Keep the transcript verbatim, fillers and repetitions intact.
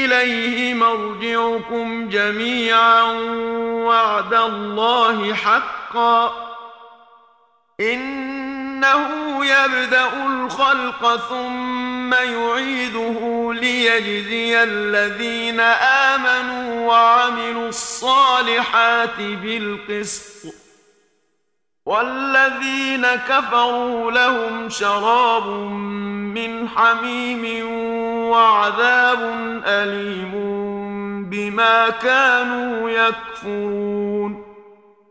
إليه مرجعكم جميعا وعد الله حقا إنه يبدأ الخلق ثم يعيده ليجزي الذين آمنوا وعملوا الصالحات بالقسط والذين كفروا لهم شراب من حميم وعذاب أليم بما كانوا يكفرون.